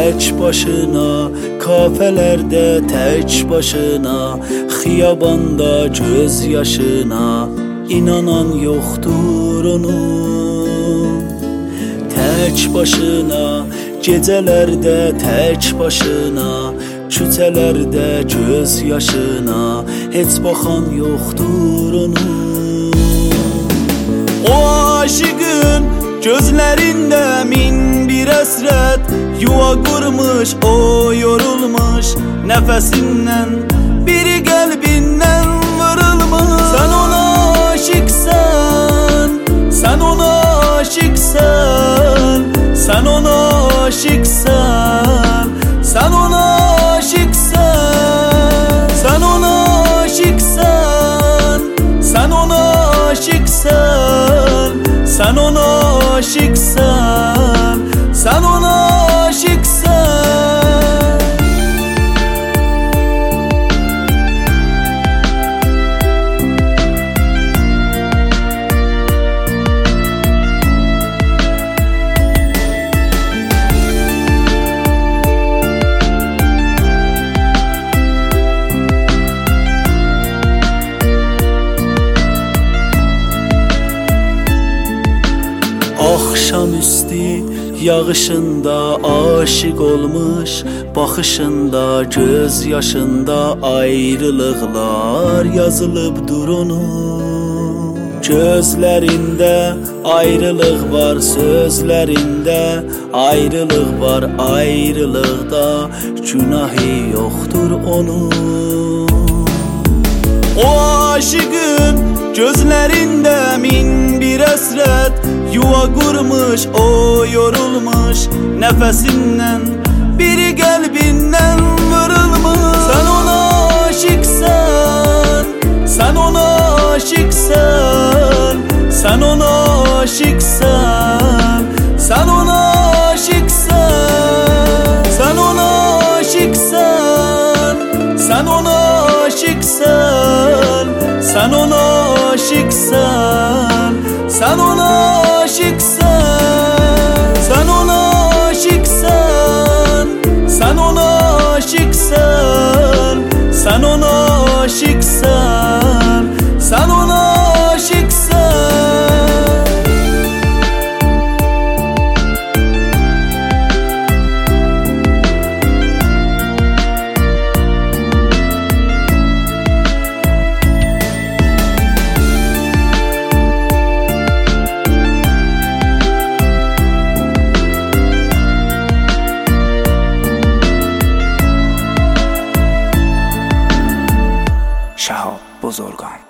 tek başına, kafelerde tek başına, xiyabanda göz yaşına, inanan yoktur onun. Tek başına, gecelerde tek başına, küçelerde göz yaşına, heç baxan yoktur onun. O aşıqın gözlerinde min bir əsrət, yuva qurmuş, o yorulmuş, nəfəsindən biri qəlbindən vurulmuş. Sen ona aşıqsan, sen ona aşıqsan, sen ona aşıqsan, sen ona aşıqsan, sen ona aşıqsan, sen ona aşıqsan, sen ona aşıqsan, sen ona aşıqsan. Akşamüstü yağışında aşık olmuş, bakışında göz yaşında ayrılıklar yazılıp durunun. Gözlerinde ayrılık var, sözlerinde ayrılık var, ayrılıkta günahı yoktur onun. O aşıkın gözlerinde min bir əsrət, yuva qurmuş, o yorulmuş, nəfəsindən biri qəlbindən vurulmuş. Sen ona aşıqsan, sen ona aşıqsan, sen ona aşıqsan, sen ona aşıqsan, sen ona aşıqsan, sen ona aşıqsan, sen ona aşıqsan, sen ona aşıqsan, sen ona aşıqsan, sen ona aşıqsan, sen ona aşıqsan, sen ona aşıqsan. شهاب بزرگان.